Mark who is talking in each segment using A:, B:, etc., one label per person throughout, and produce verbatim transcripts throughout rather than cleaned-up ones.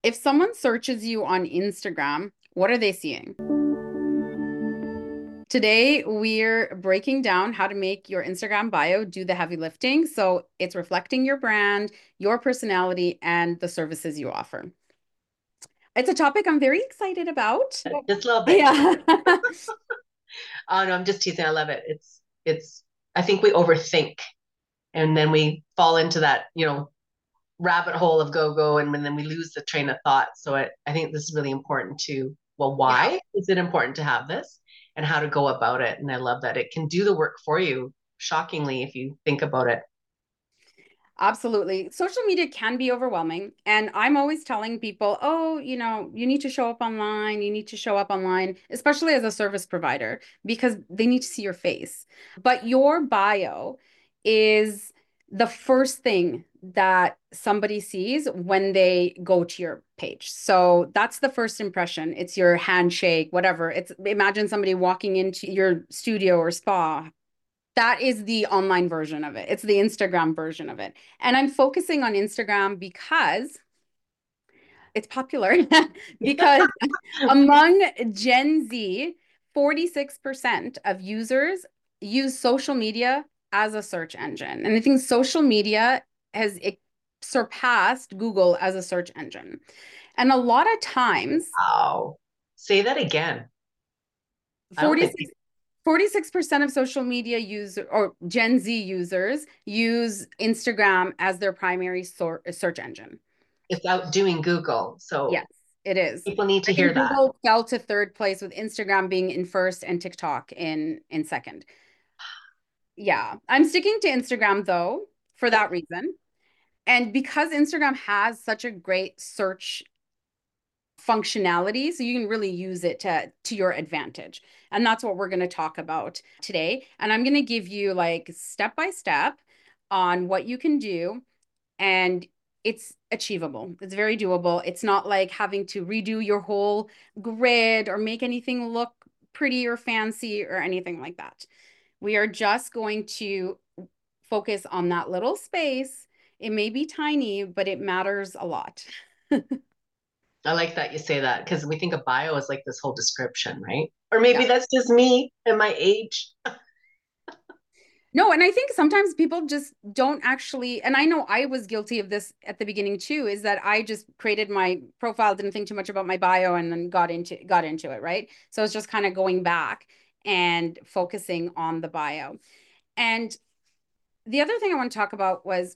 A: If someone searches you on Instagram, what are they seeing? Today, we're breaking down how to make your Instagram bio do the heavy lifting. So it's reflecting your brand, your personality, and the services you offer. It's a topic I'm very excited about.
B: Just a little bit.
A: Yeah.
B: Oh no, I'm just teasing. I love it. It's it's I think we overthink and then we fall into that, you know, rabbit hole of go go and then we lose the train of thought. So it, I think this is really important to, well,
A: Yeah.
B: why is it important to have this and how to go about it? And I love that it can do the work for you, shockingly, if you think about it.
A: Absolutely. Social media can be overwhelming. And I'm always telling people, oh, you know, you need to show up online. You need to show up online, especially as a service provider, because they need to see your face. But your bio is the first thing that somebody sees when they go to your page. So that's the first impression. It's your handshake, whatever. It's imagine somebody walking into your studio or spa. That is the online version of it. It's the Instagram version of it. And I'm focusing on Instagram because it's popular. Because among Gen Z, forty-six percent of users use social media as a search engine. And I think social media has it surpassed Google as a search engine. And a lot of times,
B: Wow. Say that again. I don't think
A: 46 forty-six percent of social media user or Gen Z users use Instagram as their primary sor search engine.
B: it's outdoing Google. So
A: Yes, it is.
B: people need
A: I
B: to hear
A: think
B: that.
A: Google fell to third place with Instagram being in first and TikTok in in second. Yeah, I'm sticking to Instagram though for
B: Yep.
A: that reason. And because Instagram has such a great search functionality, so you can really use it to to your advantage. And that's what we're going to talk about today. And I'm going to give you like step by step on what you can do, and it's achievable. It's very doable. It's not like having to redo your whole grid or make anything look pretty or fancy or anything like that. We are just going to focus on that little space. It may be tiny, but it matters a lot.
B: I like that you say that because we think of bio as like this whole description, right? Or maybe
A: Yeah.
B: that's just me and my age.
A: No, and I think sometimes people just don't actually, and I know I was guilty of this at the beginning too, is that I just created my profile, didn't think too much about my bio, and then got into got into it, right? So it's just kind of going back and focusing on the bio. And the other thing I want to talk about was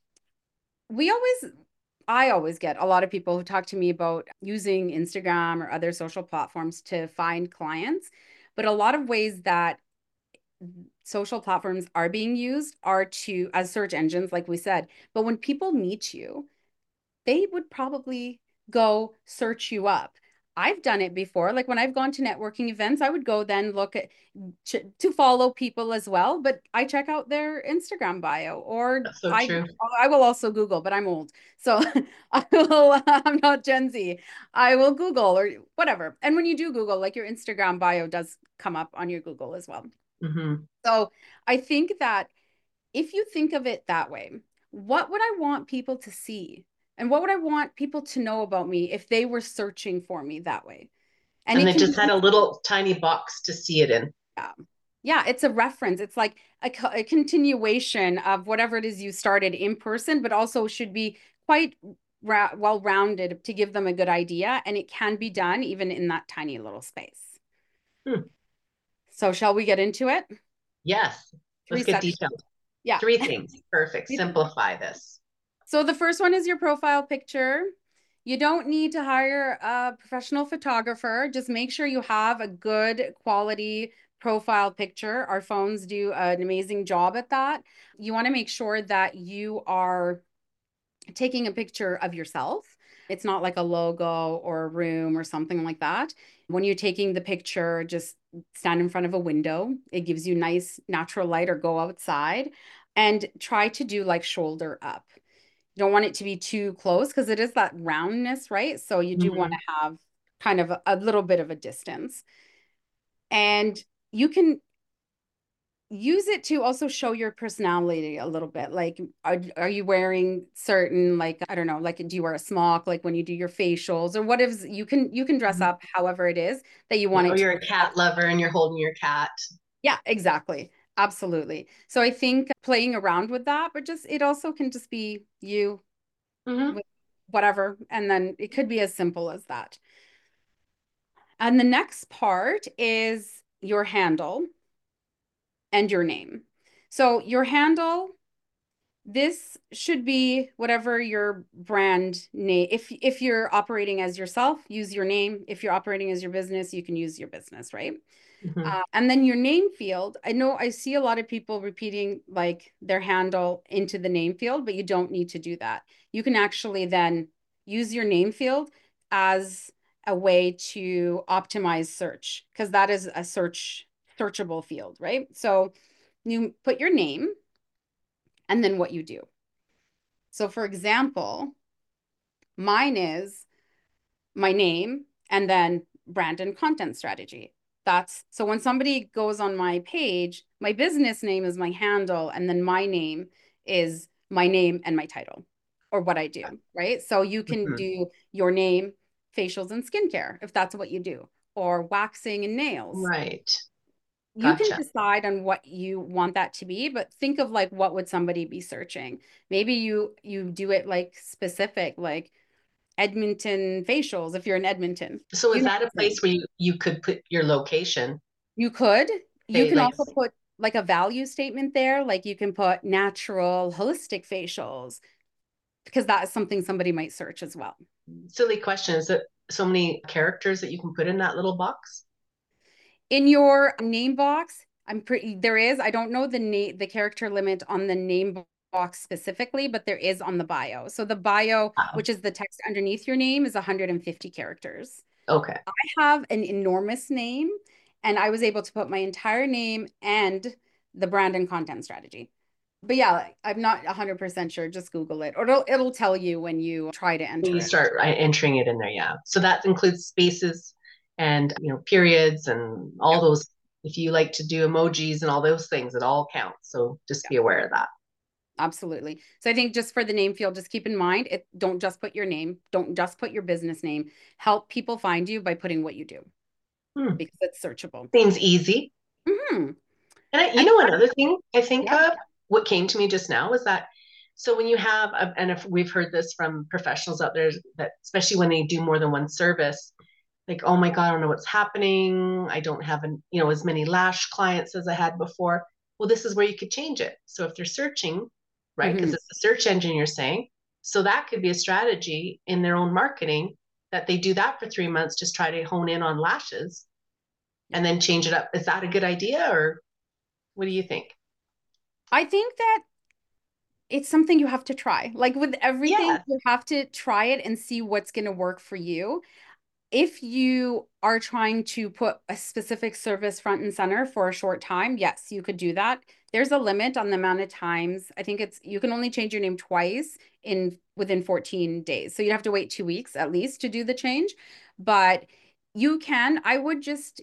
A: we always I always get a lot of people who talk to me about using Instagram or other social platforms to find clients, but a lot of ways that social platforms are being used are to as search engines, like we said. But when people meet you, they would probably go search you up. I've done it before. Like when I've gone to networking events, I would go then look at to, to follow people as well, but I check out their Instagram bio or
B: That's so
A: I
B: true.
A: I will also Google, but I'm old. So I will I'm not Gen Z. I will Google or whatever. And when you do Google, like your Instagram bio does come up on your Google as well.
B: Hmm.
A: So I think that if you think of it that way, what would I want people to see? And what would I want people to know about me if they were searching for me that way? And
B: And
A: it
B: they
A: can
B: just
A: be,
B: had a little tiny box to see it in.
A: yeah, yeah, it's a reference. It's like a, a continuation of whatever it is you started in person, but also should be quite ra well-rounded to give them a good idea. And it can be done even in that tiny little space.
B: Hmm.
A: So shall we get into it?
B: Yes.
A: Three
B: Let's get
A: sections.
B: detailed.
A: Yeah.
B: Three things. Perfect. Simplify this.
A: So the first one is your profile picture. You don't need to hire a professional photographer. Just make sure you have a good quality profile picture. Our phones do an amazing job at that. You want to make sure that you are taking a picture of yourself. It's not like a logo or a room or something like that. When you're taking the picture, just stand in front of a window. It gives you nice natural light, or go outside and try to do like shoulder up. You don't want it to be too close because it is that roundness, right? So you do want
B: Hmm.
A: to have kind of a, a little bit of a distance. And you can use it to also show your personality a little bit. Like, are, are you wearing certain, like, I don't know, like, do you wear a smock, like when you do your facials or what is, you can, you can dress
B: Mhm.
A: up however it is that you
B: Yeah,
A: want
B: or
A: it to
B: you're a
A: reflect.
B: cat lover and you're holding your cat.
A: Yeah, exactly. Absolutely. So I think playing around with that, but just, it also can just be you
B: Hmm.
A: with whatever. And then it could be as simple as that. And the next part is your handle and your name. So your handle, this should be whatever your brand name. If if you're operating as yourself, use your name. If you're operating as your business, you can use your business, right?
B: Hmm.
A: Uh, and then your name field. I know I see a lot of people repeating like their handle into the name field, but you don't need to do that. You can actually then use your name field as a way to optimize search because that is a search searchable field, right? So you put your name and then what you do. So for example, mine is my name and then brand and content strategy. That's so when somebody goes on my page, my business name is my handle, and then my name is my name and my title or what I do, right? So you can
B: Hmm.
A: do your name, facials and skincare if that's what you do, or waxing and nails.
B: Right.
A: You can
B: Gotcha.
A: decide on what you want that to be, but think of like what would somebody be searching? Maybe you you do it like specific, like Edmonton facials if you're in Edmonton.
B: So
A: You
B: is
A: know
B: that
A: what
B: a
A: I'm saying?
B: place where you, you could put your location?
A: You could. You
B: Say
A: can
B: like,
A: also put like a value statement there. Like you can put natural, holistic facials because that is something somebody might search as well.
B: silly question. Is it so many characters that you can put in that little box?
A: In your name box, I'm pretty there is, I don't know the name the character limit on the name box specifically, but there is on the bio. So the bio,
B: Wow.
A: which is the text underneath your name, is one hundred fifty characters.
B: Okay.
A: I have an enormous name, and I was able to put my entire name and the brand and content strategy. But yeah, like, I'm not one hundred percent sure. Just Google it, or it'll, it'll tell you when you try to
B: When
A: enter
B: you
A: it.
B: start uh, entering it in there, yeah. So that includes spaces and you know periods and all
A: Yeah,
B: those. If you like to do emojis and all those things, it all counts. So just
A: yeah,
B: be aware of that.
A: absolutely. So I think just for the name field, just keep in mind it. Don't just put your name. Don't just put your business name. Help people find you by putting what you do
B: Hmm.
A: because it's searchable.
B: Seems easy.
A: Hmm.
B: And I, you
A: And
B: know, another thing I think
A: yeah.
B: of, what came to me just now was that so when you have, a, and if we've heard this from professionals out there, that especially when they do more than one service, like, oh my God, I don't know what's happening. I don't have, an, you know, as many lash clients as I had before. Well, this is where you could change it. So if they're searching, right, because
A: Hmm.
B: it's the search engine you're saying, so that could be a strategy in their own marketing that they do that for three months, just try to hone in on lashes
A: Yeah.
B: and then change it up. Is that a good idea or what do you think?
A: I think that it's something you have to try. Like with everything,
B: Yeah.
A: you have to try it and see what's going to work for you. If you are trying to put a specific service front and center for a short time, yes, you could do that. There's a limit on the amount of times. I think it's you can only change your name twice in within fourteen days. So you have to wait two weeks at least to do the change. But you can, I would just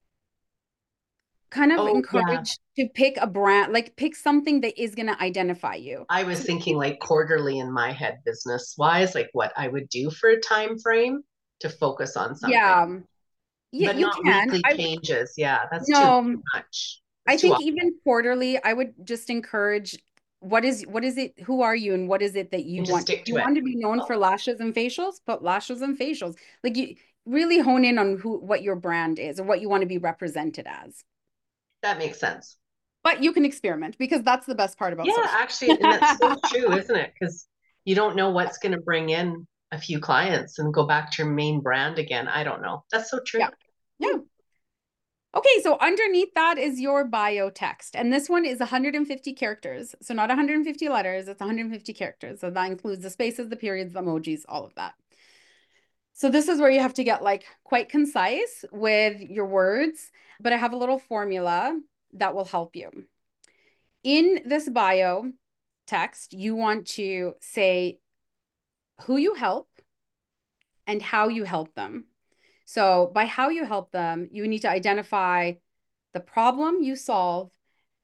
A: kind of
B: Oh, yeah.
A: encourage to pick a brand, like pick something that is going to identify you.
B: I was
A: So
B: thinking like quarterly in my head business wise, like what I would do for a time frame to focus on something,
A: yeah, um, yeah,
B: but
A: you
B: not
A: can.
B: weekly
A: I
B: changes. Yeah, that's too,
A: no,
B: too much.
A: I
B: It's too
A: think
B: often.
A: even quarterly, I would just encourage what is what is it, who are you and what is it that you
B: And just
A: want? If
B: stick to
A: you
B: it.
A: want to be known
B: Oh,
A: for lashes and facials, put lashes and facials. Like you really hone in on who what your brand is or what you want to be represented as.
B: that makes sense.
A: But you can experiment because that's the best part about
B: Yeah,
A: social.
B: actually, and that's so true, isn't it? Because you don't know what's going to bring in a few clients and go back to your main brand again. I don't know. That's so true.
A: Yeah. Yeah. Okay, so underneath that is your bio text. And this one is one hundred fifty characters. So not one hundred fifty letters, it's one hundred fifty characters. So that includes the spaces, the periods, the emojis, all of that. So this is where you have to get like quite concise with your words, but I have a little formula that will help you. In this bio text, you want to say who you help and how you help them. So by how you help them, you need to identify the problem you solve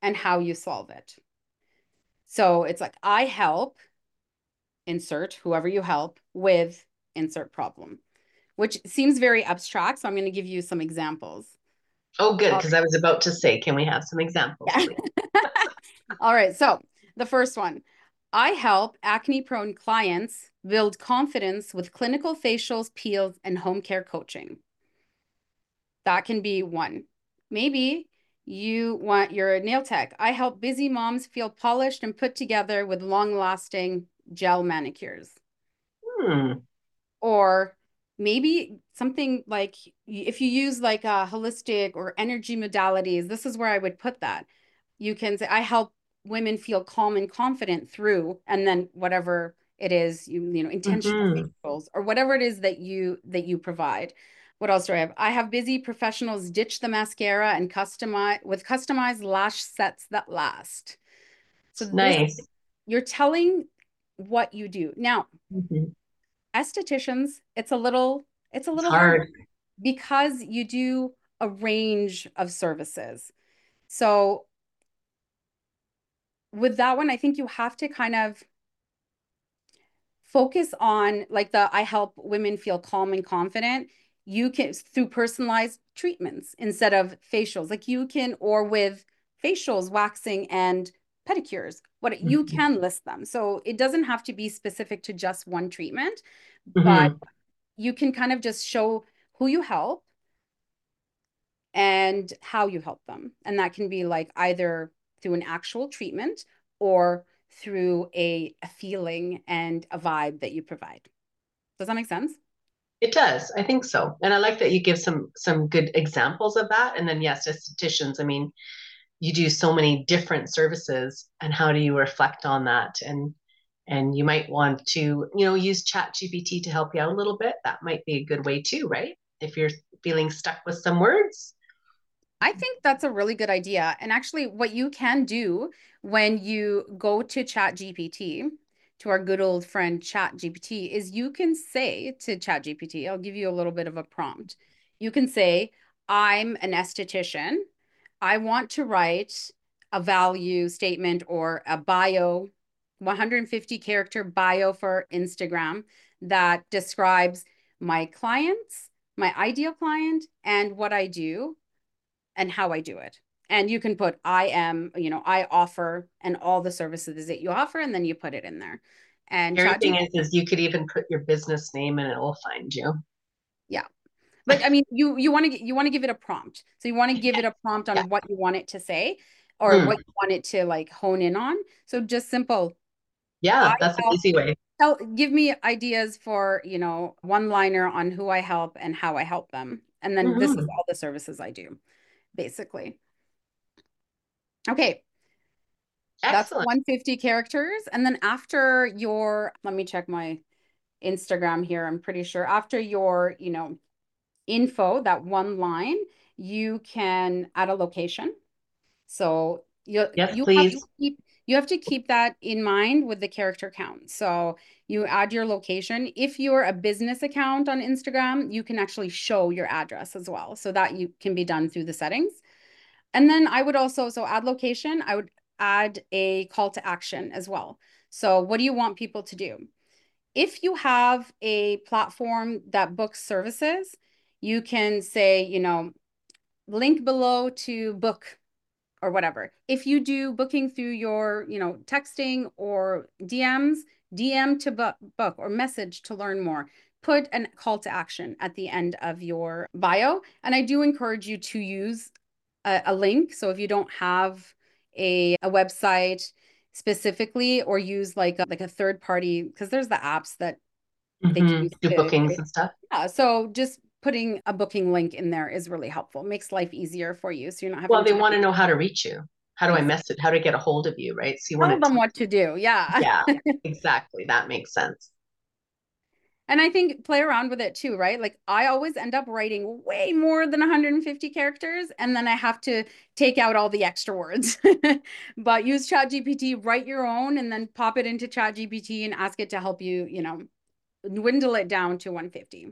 A: and how you solve it. So it's like, I help, insert whoever you help with, insert problem, which seems very abstract. So I'm going to give you some examples.
B: Oh, good,
A: All
B: because I was about to say, can we have some examples,
A: right.
B: please?
A: Yeah. All right. So the first one, I help acne prone clients build confidence with clinical facials, peels, and home care coaching. That can be one. Maybe you want your nail tech. I help busy moms feel polished and put together with long lasting gel manicures.
B: Hmm.
A: Or maybe something like if you use like a holistic or energy modalities, this is where I would put that. You can say, I help women feel calm and confident through, and then whatever it is, you, you know, intentional
B: Mm-hmm.
A: facials or whatever it is that you that you provide. What else do I have? I have busy professionals ditch the mascara and customize with customized lash sets that last. So this,
B: Nice.
A: you're telling what you do. Now,
B: Mm-hmm.
A: estheticians, it's a little it's a
B: It's
A: little hard
B: hard.
A: because you do a range of services. So with that one, I think you have to kind of focus on like the I help women feel calm and confident. You can through personalized treatments instead of facials. Like you can, or with facials, waxing and pedicures. What you
B: Mm-hmm.
A: can list them. So it doesn't have to be specific to just one treatment, but
B: Mm-hmm.
A: you can kind of just show who you help and how you help them. And that can be like either through an actual treatment or through a, a feeling and a vibe that you provide. Does that make sense?
B: It does. I think so. And I like that you give some some good examples of that. And then yes, estheticians, I mean, you do so many different services and how do you reflect on that? And and you might want to, you know, use Chat G P T to help you out a little bit. That might be a good way too, right? If you're feeling stuck with some words.
A: I think that's a really good idea. And actually, what you can do when you go to Chat G P T, to our good old friend Chat G P T, is you can say to Chat G P T, I'll give you a little bit of a prompt. You can say, I'm an esthetician. I want to write a value statement or a bio, one hundred fifty character bio for Instagram that describes my clients, my ideal client, and what I do and how I do it. And you can put I am, you know, I offer and all the services that you offer, and then you put it in there. And
B: Scary thing
A: ChatGPT,
B: is, is you could even put your business name and it will find you.
A: yeah. But I mean, you you want to you want to give it a prompt. So you want to give it a prompt
B: Yeah.
A: on what you want it to say or
B: Mm.
A: what you want it to like hone in on. So just simple, I
B: Yeah, that's an
A: help
B: easy way.
A: tell give me ideas for, you know, one liner on who I help and how I help them. And then this is
B: Hmm.
A: all the services I do, basically. Okay, that's
B: Excellent.
A: one hundred fifty characters. And then after your, let me check my Instagram here. I'm pretty sure after your, you know, info, that one line, you can add a location. So you
B: Yes,
A: you have to
B: please.
A: keep you have to keep that in mind with the character count. So you add your location. If you're a business account on Instagram, you can actually show your address as well. So that you can be done through the settings. And then I would also, so add location, I would add a call to action as well. So what do you want people to do? If you have a platform that books services, you can say, you know, link below to book or whatever. If you do booking through your, you know, texting or D Ms, D M to book, book or message to learn more. Put a call to action at the end of your bio. And I do encourage you to use a, a link. So if you don't have a, a website specifically or use like a, like a third party, because there's the apps that they can
B: Hmm.
A: use
B: Do
A: to,
B: bookings and stuff.
A: yeah. So just putting a booking link in there is really helpful. Makes life easier for you. So you're not
B: Well,
A: having
B: they
A: to
B: want to know how to reach you. How do I message? How to get a hold of you, right? So you want
A: tell
B: it
A: them
B: to,
A: what to do. Yeah.
B: yeah, exactly. That makes sense.
A: And I think play around with it too, right? Like I always end up writing way more than one hundred fifty characters, and then I have to take out all the extra words. But use ChatGPT, write your own, and then pop it into ChatGPT and ask it to help you, you know, dwindle it down to one hundred fifty.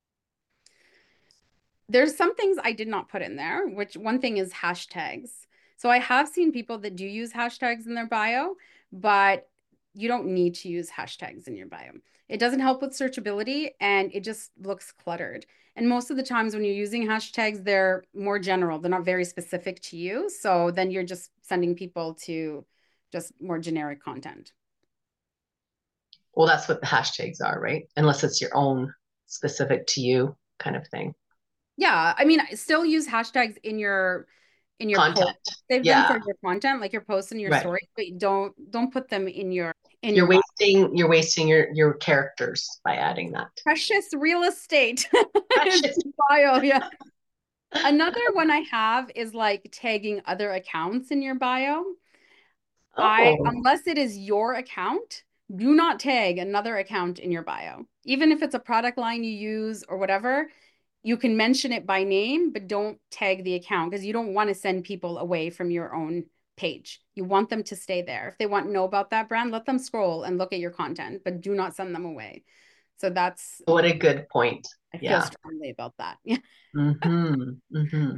A: There's some things I did not put in there, which one thing is hashtags. So I have seen people that do use hashtags in their bio, but you don't need to use hashtags in your bio. It doesn't help with searchability and it just looks cluttered. And most of the times when you're using hashtags, they're more general. They're not very specific to you. So then you're just sending people to just more generic content.
B: Well, that's what the hashtags are, right? Unless it's your own specific to you kind of thing.
A: Yeah, I mean, still use hashtags in your in your post.
B: Content.
A: Save them
B: Yeah,
A: for your content, like your posts and your
B: right.
A: stories, but don't don't put them in your in
B: You're
A: your bio.
B: wasting you're wasting your your characters by adding that.
A: Precious real estate is
B: Precious.
A: the bio. Yeah. Another one I have is like tagging other accounts in your bio. I,
B: Oh,
A: unless it is your account, do not tag another account in your bio. Even if it's a product line you use or whatever, you can mention it by name, but don't tag the account because you don't want to send people away from your own page. You want them to stay there. If they want to know about that brand, let them scroll and look at your content, but do not send them away. So that's,
B: what a good point.
A: I feel
B: Yeah.
A: strongly about that. Yeah.
B: Mm-hmm. Mm-hmm.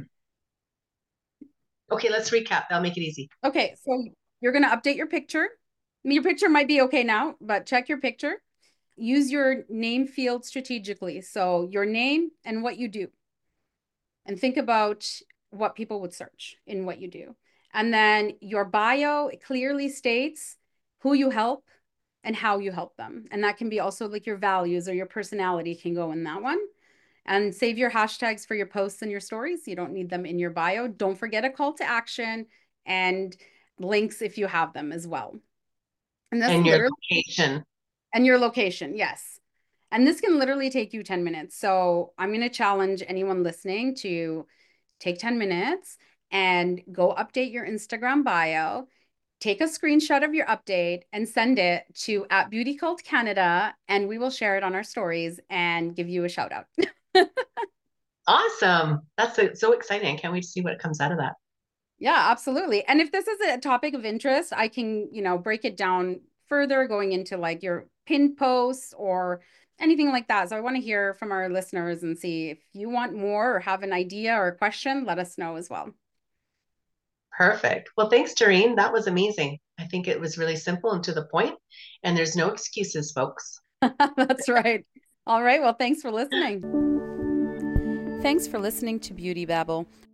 B: Okay, let's recap. That'll make it easy.
A: Okay, so you're going to update your picture. Your picture might be okay now, but check your picture. Use your name field strategically. So your name and what you do. And think about what people would search in what you do. And then your bio clearly states who you help and how you help them. And that can be also like your values or your personality can go in that one. And save your hashtags for your posts and your stories. You don't need them in your bio. Don't forget a call to action and links if you have them as well. And this
B: And your
A: literally,
B: location.
A: and your location, yes. And this can literally take you ten minutes. So I'm going to challenge anyone listening to take ten minutes and go update your Instagram bio, take a screenshot of your update and send it to at Beauty Cult Canada, and we will share it on our stories and give you a shout out.
B: Awesome. That's so, so exciting. I can't wait to see what comes out of that.
A: Yeah, absolutely. And if this is a topic of interest, I can, you know, break it down further going into like your pinned posts or anything like that. So I want to hear from our listeners and see if you want more or have an idea or a question, let us know as well.
B: Perfect. Well, thanks, Doreen. That was amazing. I think it was really simple and to the point, and there's no excuses, folks.
A: That's right. All right. Well, thanks for listening. Thanks for listening to Beauty Babble.